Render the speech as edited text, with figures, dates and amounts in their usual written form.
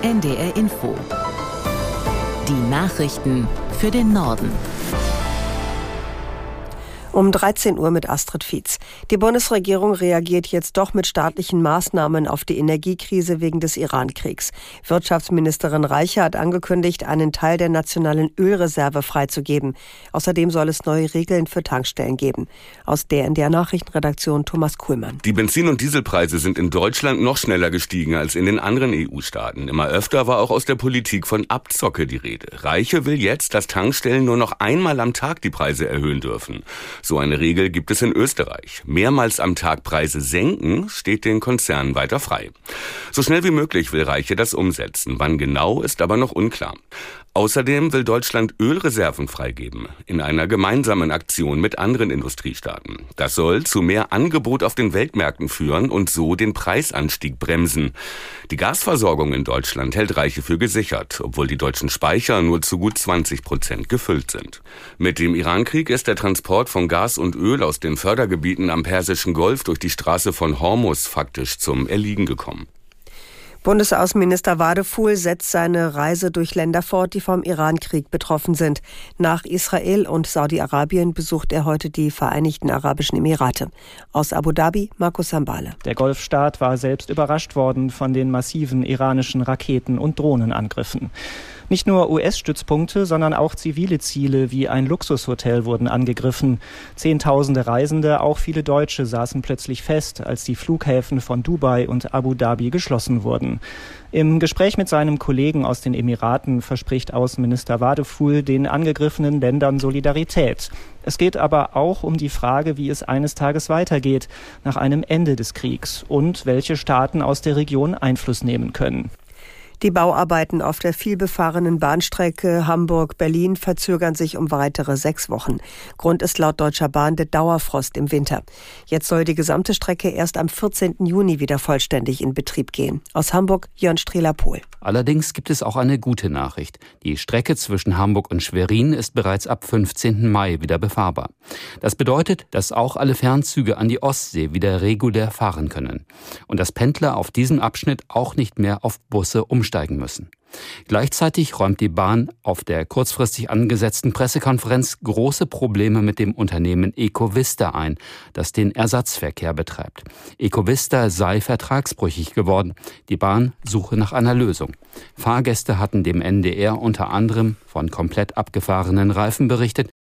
NDR Info. Die Nachrichten für den Norden. Um 13 Uhr mit Astrid Fietz. Die Bundesregierung reagiert jetzt doch mit staatlichen Maßnahmen auf die Energiekrise wegen des Iran-Kriegs. Wirtschaftsministerin Reiche hat angekündigt, einen Teil der nationalen Ölreserve freizugeben. Außerdem soll es neue Regeln für Tankstellen geben. Aus der NDR Nachrichtenredaktion Thomas Kuhlmann. Die Benzin- und Dieselpreise sind in Deutschland noch schneller gestiegen als in den anderen EU-Staaten. Immer öfter war auch aus der Politik von Abzocke die Rede. Reiche will jetzt, dass Tankstellen nur noch einmal am Tag die Preise erhöhen dürfen. So eine Regel gibt es in Österreich. Mehrmals am Tag Preise senken, steht den Konzernen weiter frei. So schnell wie möglich will Reiche das umsetzen. Wann genau, ist aber noch unklar. Außerdem will Deutschland Ölreserven freigeben, in einer gemeinsamen Aktion mit anderen Industriestaaten. Das soll zu mehr Angebot auf den Weltmärkten führen und so den Preisanstieg bremsen. Die Gasversorgung in Deutschland hält Reiche für gesichert, obwohl die deutschen Speicher nur zu gut 20% gefüllt sind. Mit dem Iran-Krieg ist der Transport von Gas und Öl aus den Fördergebieten am Persischen Golf durch die Straße von Hormuz faktisch zum Erliegen gekommen. Bundesaußenminister Wadefuhl setzt seine Reise durch Länder fort, die vom Iran-Krieg betroffen sind. Nach Israel und Saudi-Arabien besucht er heute die Vereinigten Arabischen Emirate. Aus Abu Dhabi, Markus Sambale. Der Golfstaat war selbst überrascht worden von den massiven iranischen Raketen- und Drohnenangriffen. Nicht nur US-Stützpunkte, sondern auch zivile Ziele wie ein Luxushotel wurden angegriffen. Zehntausende Reisende, auch viele Deutsche, saßen plötzlich fest, als die Flughäfen von Dubai und Abu Dhabi geschlossen wurden. Im Gespräch mit seinem Kollegen aus den Emiraten verspricht Außenminister Wadefuhl den angegriffenen Ländern Solidarität. Es geht aber auch um die Frage, wie es eines Tages weitergeht, nach einem Ende des Kriegs und welche Staaten aus der Region Einfluss nehmen können. Die Bauarbeiten auf der vielbefahrenen Bahnstrecke Hamburg-Berlin verzögern sich um weitere 6 Wochen. Grund ist laut Deutscher Bahn der Dauerfrost im Winter. Jetzt soll die gesamte Strecke erst am 14. Juni wieder vollständig in Betrieb gehen. Aus Hamburg, Jörn Strehler-Pohl. Allerdings gibt es auch eine gute Nachricht. Die Strecke zwischen Hamburg und Schwerin ist bereits ab 15. Mai wieder befahrbar. Das bedeutet, dass auch alle Fernzüge an die Ostsee wieder regulär fahren können. Und dass Pendler auf diesem Abschnitt auch nicht mehr auf Busse umsteigen müssen. Gleichzeitig räumt die Bahn auf der kurzfristig angesetzten Pressekonferenz große Probleme mit dem Unternehmen Ecovista ein, das den Ersatzverkehr betreibt. Ecovista sei vertragsbrüchig geworden. Die Bahn suche nach einer Lösung. Fahrgäste hatten dem NDR unter anderem von komplett abgefahrenen Reifen berichtet.